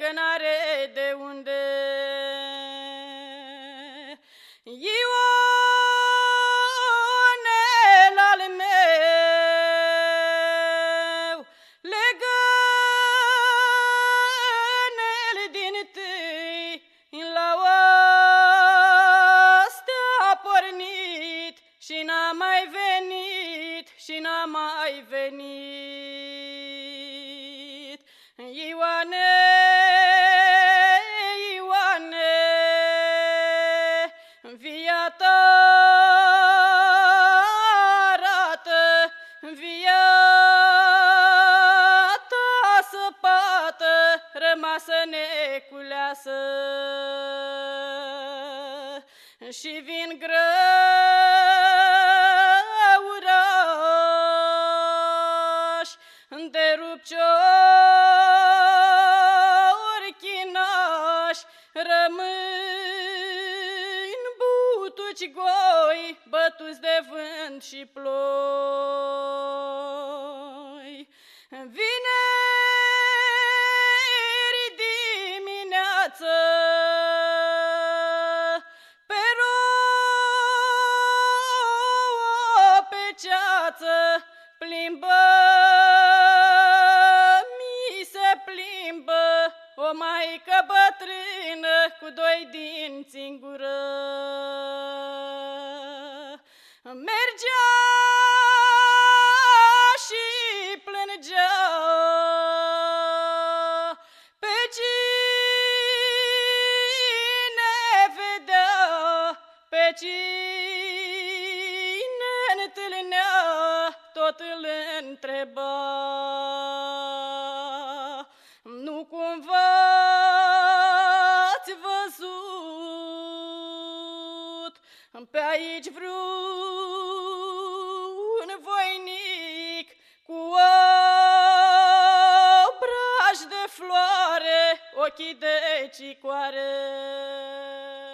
că n-are de unde. Ionel al meu, legă-ne-l din tâi, la oastea a pornit și n-a mai venit, și n-a mai venit. Ioane, Ioane, via ta arată, via ta săpată, rămasă neculeasă. Și vin grăurași de rupciori chinași, rămân butuci goi, bătuți de vânt și ploi. Vineri dimineață pe rouă pe ceață plimbă, mi se plimbă o maică bătrână cu doi dinți în gură. Mergea și plângea pe cine vedea, pe cine întâlnea, tot îl întreba. Nu cumva ați văzut pe aici vreun voinic cu obraj de floare, ochii de cicoare?